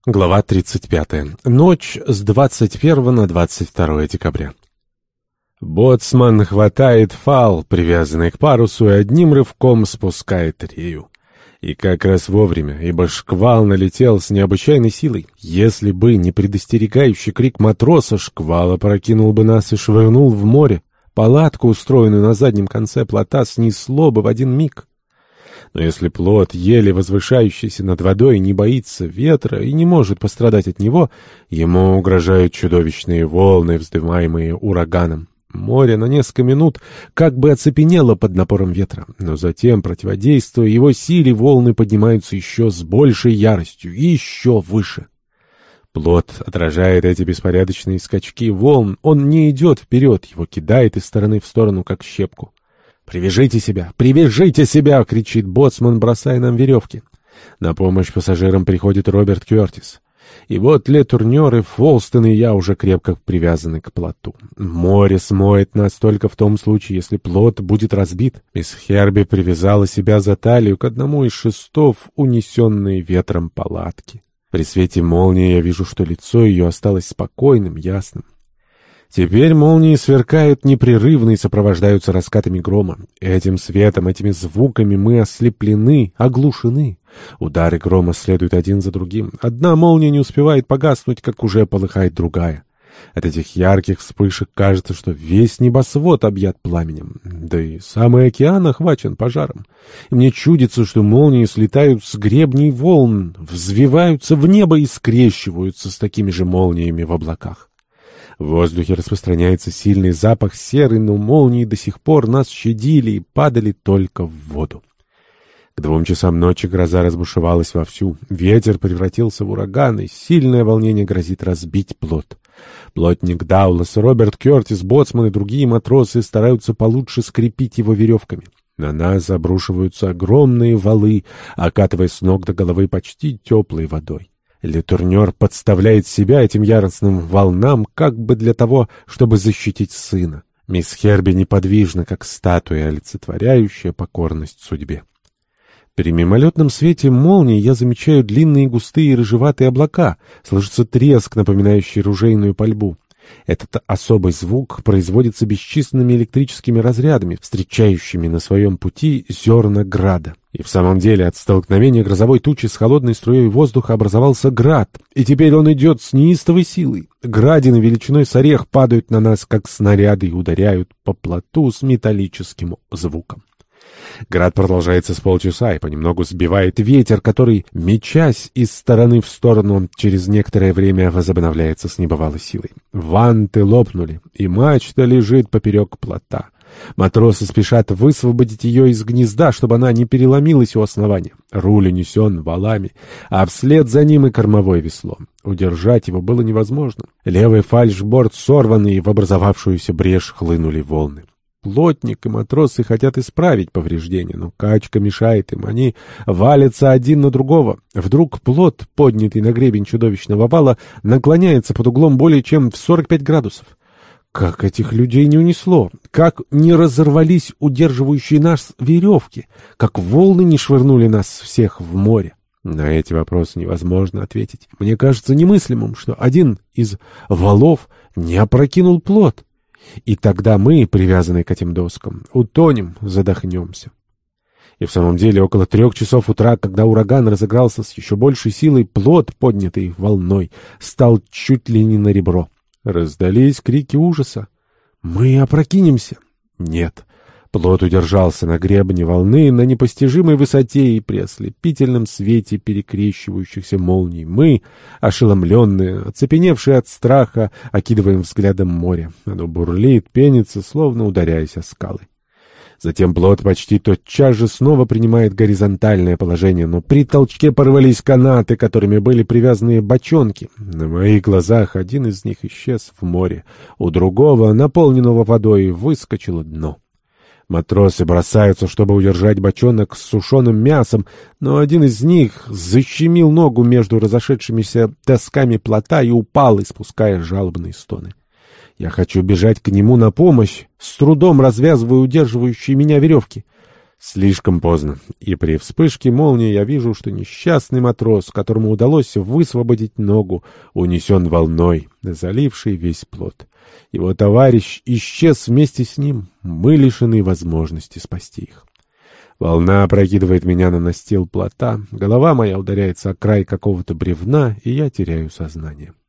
Глава 35. Ночь с 21 на 22 декабря. Боцман хватает фал, привязанный к парусу, и одним рывком спускает рею. И как раз вовремя, ибо шквал налетел с необычайной силой. Если бы не предостерегающий крик матроса, шквал опрокинул бы нас и швырнул в море. Палатку, устроенную на заднем конце плота, снесло бы в один миг. Но если плот, еле возвышающийся над водой, не боится ветра и не может пострадать от него, ему угрожают чудовищные волны, вздымаемые ураганом. Море на несколько минут как бы оцепенело под напором ветра, но затем, противодействуя его силе, волны поднимаются еще с большей яростью и еще выше. Плот отражает эти беспорядочные скачки волн, он не идет вперед, его кидает из стороны в сторону, как щепку. «Привяжите себя! Привяжите себя!» — кричит боцман, бросая нам веревки. На помощь пассажирам приходит Роберт Кёртис. И вот Летурнер и Фолстон и я уже крепко привязаны к плоту. Море смоет нас только в том случае, если плот будет разбит. Мисс Херби привязала себя за талию к одному из шестов, унесенной ветром палатки. При свете молнии я вижу, что лицо ее осталось спокойным, ясным. Теперь молнии сверкают непрерывно и сопровождаются раскатами грома. Этим светом, этими звуками мы ослеплены, оглушены. Удары грома следуют один за другим. Одна молния не успевает погаснуть, как уже полыхает другая. От этих ярких вспышек кажется, что весь небосвод объят пламенем. Да и самый океан охвачен пожаром. И мне чудится, что молнии слетают с гребней волн, взвиваются в небо и скрещиваются с такими же молниями в облаках. В воздухе распространяется сильный запах серы, но молнии до сих пор нас щадили и падали только в воду. К 2 часам ночи гроза разбушевалась вовсю. Ветер превратился в ураган, и сильное волнение грозит разбить плот. Плотник Даулас, Роберт Кёртис, боцман и другие матросы стараются получше скрепить его веревками. На нас обрушиваются огромные валы, окатывая с ног до головы почти теплой водой. Летурнер подставляет себя этим яростным волнам как бы для того, чтобы защитить сына. Мисс Херби неподвижна, как статуя, олицетворяющая покорность судьбе. При мимолетном свете молнии я замечаю длинные густые рыжеватые облака, слышится треск, напоминающий ружейную пальбу. Этот особый звук производится бесчисленными электрическими разрядами, встречающими на своем пути зерна града. И в самом деле от столкновения грозовой тучи с холодной струей воздуха образовался град, и теперь он идет с неистовой силой. Градины величиной с орех падают на нас, как снаряды, и ударяют по плоту с металлическим звуком. Град продолжается с полчаса и понемногу сбивает ветер, который, мечась из стороны в сторону, через некоторое время возобновляется с небывалой силой. Ванты лопнули, и мачта лежит поперек плота. Матросы спешат высвободить ее из гнезда, чтобы она не переломилась у основания. Руль унесен валами, а вслед за ним и кормовое весло. Удержать его было невозможно. Левый фальшборд сорван, и в образовавшуюся брешь хлынули волны. Плотник и матросы хотят исправить повреждения, но качка мешает им. Они валятся один на другого. Вдруг плот, поднятый на гребень чудовищного вала, наклоняется под углом более чем в 45 градусов. Как этих людей не унесло? Как не разорвались удерживающие нас веревки? Как волны не швырнули нас всех в море? На эти вопросы невозможно ответить. Мне кажется немыслимым, что один из валов не опрокинул плот. И тогда мы, привязанные к этим доскам, утонем, задохнемся. И в самом деле около 3 часов утра, когда ураган разыгрался с еще большей силой, плот, поднятый волной, стал чуть ли не на ребро. Раздались крики ужаса. «Мы опрокинемся!» Нет. Плот удержался на гребне волны на непостижимой высоте и при ослепительном свете перекрещивающихся молний. Мы, ошеломленные, оцепеневшие от страха, окидываем взглядом море. Оно бурлит, пенится, словно ударяясь о скалы. Затем плот почти тотчас же снова принимает горизонтальное положение, но при толчке порвались канаты, которыми были привязаны бочонки. На моих глазах один из них исчез в море, у другого, наполненного водой, выскочило дно. Матросы бросаются, чтобы удержать бочонок с сушеным мясом, но один из них защемил ногу между разошедшимися досками плота и упал, испуская жалобные стоны. Я хочу бежать к нему на помощь, с трудом развязываю удерживающие меня веревки. Слишком поздно, и при вспышке молнии я вижу, что несчастный матрос, которому удалось высвободить ногу, унесен волной, залившей весь плот. Его товарищ исчез вместе с ним, мы лишены возможности спасти их. Волна опрокидывает меня на настил плота, голова моя ударяется о край какого-то бревна, и я теряю сознание.